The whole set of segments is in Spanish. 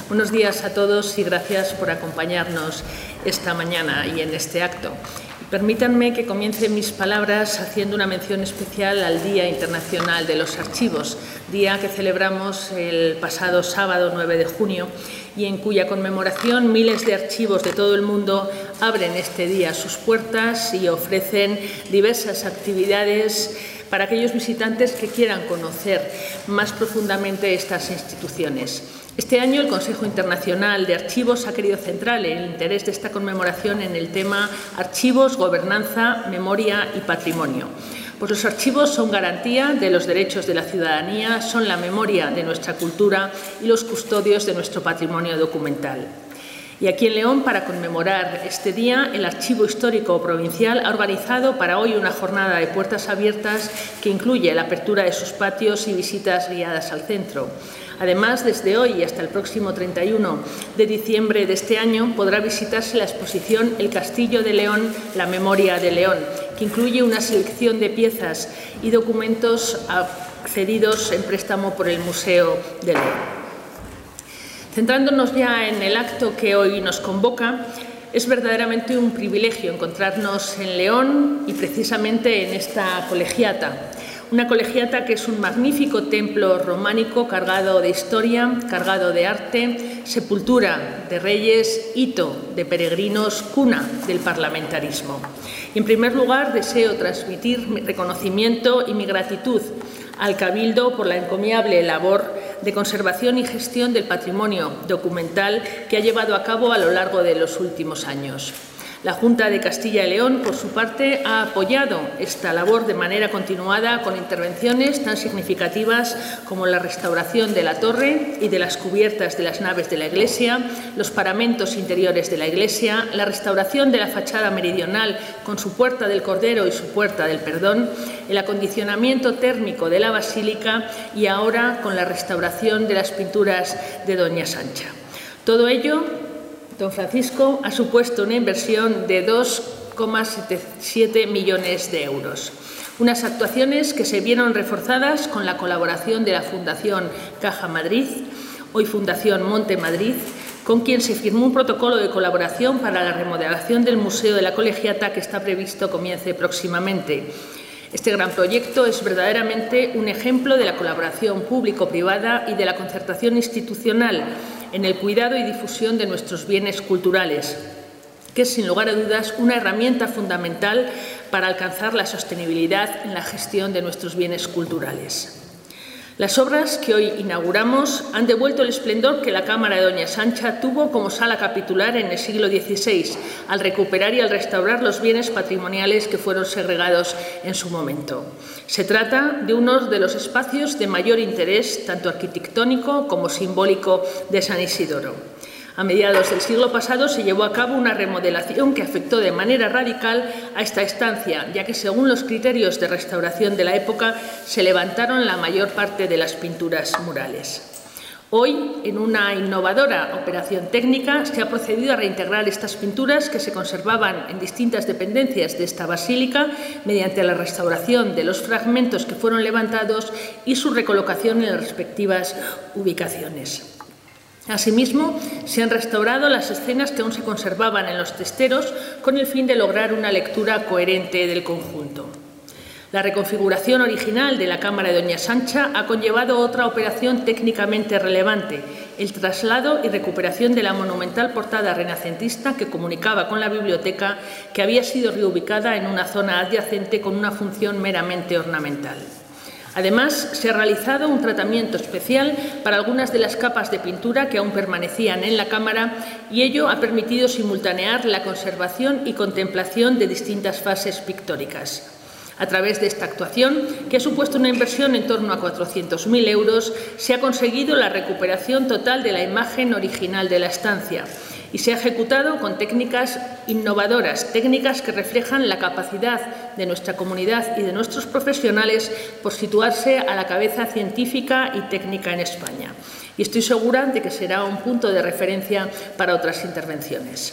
Buenos días a todos y gracias por acompañarnos esta mañana y en este acto. Permítanme que comience mis palabras haciendo una mención especial al Día Internacional de los Archivos, día que celebramos el pasado sábado 9 de junio y en cuya conmemoración miles de archivos de todo el mundo abren este día sus puertas y ofrecen diversas actividades para aquellos visitantes que quieran conocer más profundamente estas instituciones. Este año el Consejo Internacional de Archivos ha querido centrar el interés de esta conmemoración en el tema archivos, gobernanza, memoria y patrimonio. Pues los archivos son garantía de los derechos de la ciudadanía, son la memoria de nuestra cultura y los custodios de nuestro patrimonio documental. Y aquí en León, para conmemorar este día, el Archivo Histórico Provincial ha organizado para hoy una jornada de puertas abiertas que incluye la apertura de sus patios y visitas guiadas al centro. Además, desde hoy y hasta el próximo 31 de diciembre de este año podrá visitarse la exposición El Castillo de León, la memoria de León, que incluye una selección de piezas y documentos cedidos en préstamo por el Museo de León. Centrándonos ya en el acto que hoy nos convoca, es verdaderamente un privilegio encontrarnos en León y precisamente en esta colegiata. Una colegiata que es un magnífico templo románico cargado de historia, cargado de arte, sepultura de reyes, hito de peregrinos, cuna del parlamentarismo. Y en primer lugar, deseo transmitir mi reconocimiento y mi gratitud al Cabildo por la encomiable labor de conservación y gestión del patrimonio documental que ha llevado a cabo a lo largo de los últimos años. La Junta de Castilla y León, por su parte, ha apoyado esta labor de manera continuada con intervenciones tan significativas como la restauración de la torre y de las cubiertas de las naves de la iglesia, los paramentos interiores de la iglesia, la restauración de la fachada meridional con su puerta del Cordero y su puerta del Perdón, el acondicionamiento térmico de la basílica y ahora con la restauración de las pinturas de Doña Sancha. Todo ello, don Francisco, ha supuesto una inversión de 2,7 millones de euros. Unas actuaciones que se vieron reforzadas con la colaboración de la Fundación Caja Madrid, hoy Fundación Monte Madrid, con quien se firmó un protocolo de colaboración para la remodelación del Museo de la Colegiata que está previsto comience próximamente. Este gran proyecto es verdaderamente un ejemplo de la colaboración público-privada y de la concertación institucional en el cuidado y difusión de nuestros bienes culturales, que es, sin lugar a dudas, una herramienta fundamental para alcanzar la sostenibilidad en la gestión de nuestros bienes culturales. Las obras que hoy inauguramos han devuelto el esplendor que la Cámara de Doña Sancha tuvo como sala capitular en el siglo XVI, al recuperar y al restaurar los bienes patrimoniales que fueron segregados en su momento. Se trata de uno de los espacios de mayor interés, tanto arquitectónico como simbólico, de San Isidoro. A mediados del siglo pasado se llevó a cabo una remodelación que afectó de manera radical a esta estancia, ya que según los criterios de restauración de la época se levantaron la mayor parte de las pinturas murales. Hoy, en una innovadora operación técnica, se ha procedido a reintegrar estas pinturas que se conservaban en distintas dependencias de esta basílica mediante la restauración de los fragmentos que fueron levantados y su recolocación en las respectivas ubicaciones. Asimismo, se han restaurado las escenas que aún se conservaban en los testeros con el fin de lograr una lectura coherente del conjunto. La reconfiguración original de la Cámara de Doña Sancha ha conllevado otra operación técnicamente relevante, el traslado y recuperación de la monumental portada renacentista que comunicaba con la biblioteca, que había sido reubicada en una zona adyacente con una función meramente ornamental. Además, se ha realizado un tratamiento especial para algunas de las capas de pintura que aún permanecían en la cámara y ello ha permitido simultanear la conservación y contemplación de distintas fases pictóricas. A través de esta actuación, que ha supuesto una inversión en torno a 400.000 euros, se ha conseguido la recuperación total de la imagen original de la estancia y se ha ejecutado con técnicas innovadoras, técnicas que reflejan la capacidad de nuestra comunidad y de nuestros profesionales por situarse a la cabeza científica y técnica en España. Y estoy segura de que será un punto de referencia para otras intervenciones.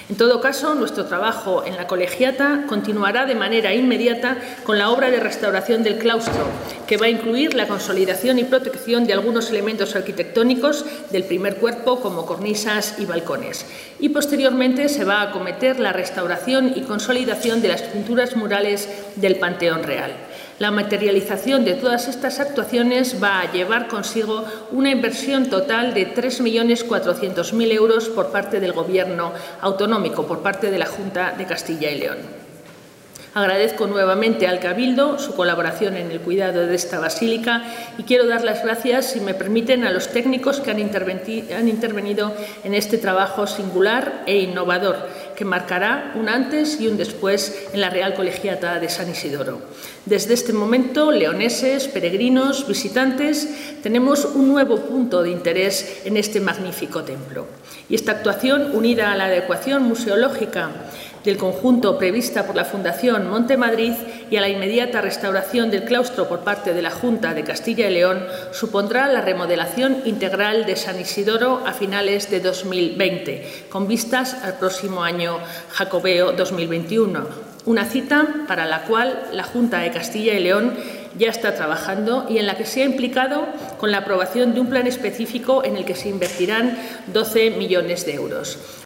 En todo caso, nuestro trabajo en la colegiata continuará de manera inmediata con la obra de restauración del claustro, que va a incluir la consolidación y protección de algunos elementos arquitectónicos del primer cuerpo, como cornisas y balcones. Y posteriormente se va a acometer la restauración y consolidación de las pinturas murales del Panteón Real. La materialización de todas estas actuaciones va a llevar consigo una inversión total de 3.400.000 euros por parte del Gobierno autonómico, por parte de la Junta de Castilla y León. Agradezco nuevamente al Cabildo su colaboración en el cuidado de esta basílica y quiero dar las gracias, si me permiten, a los técnicos que han intervenido en este trabajo singular e innovador, que marcará un antes y un después en la Real Colegiata de San Isidoro. Desde este momento, leoneses, peregrinos, visitantes, tenemos un nuevo punto de interés en este magnífico templo. Y esta actuación, unida a la adecuación museológica del conjunto prevista por la Fundación Monte Madrid y a la inmediata restauración del claustro por parte de la Junta de Castilla y León, supondrá la remodelación integral de San Isidoro a finales de 2020, con vistas al próximo año Jacobeo 2021, una cita para la cual la Junta de Castilla y León ya está trabajando y en la que se ha implicado con la aprobación de un plan específico en el que se invertirán 12 millones de euros.